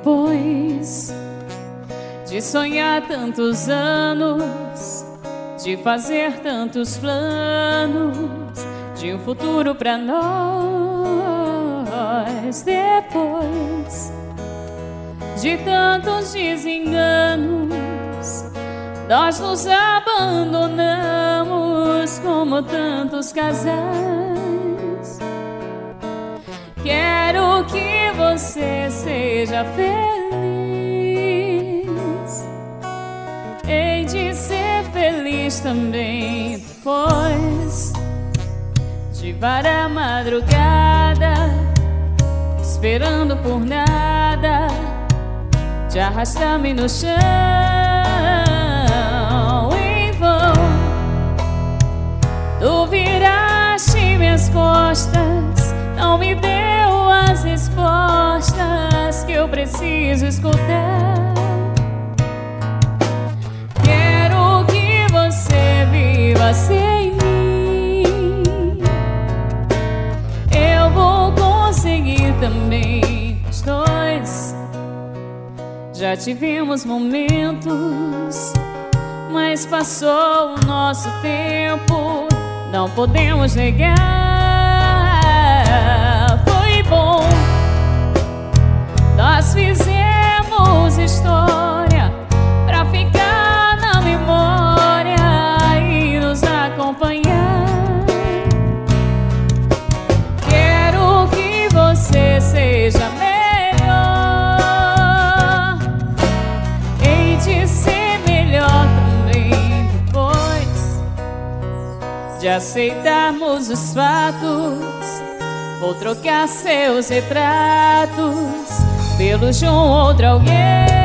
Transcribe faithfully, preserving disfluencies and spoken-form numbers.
Depois de sonhar tantos anos, de fazer tantos planos, de um futuro pra nós. Depois de tantos desenganos, nós nos abandonamos como tantos casais. Quero que você seja feliz, hei de ser feliz também. Depois de varar madrugada, esperando por nada, de arrastar-me no chão em vão. Tu viraste minhas costas, não me deu as respostas que eu preciso escutar. Quero que você viva sem mim, eu vou conseguir também. Os dois já tivemos momentos, mas passou o nosso tempo, não podemos negar. Foi bom, nós fizemos história pra ficar na memória e nos acompanhar. Quero que você seja melhor, hei de ser melhor também. Depois de aceitarmos os fatos, vou trocar seus retratos pelos de um outro alguém.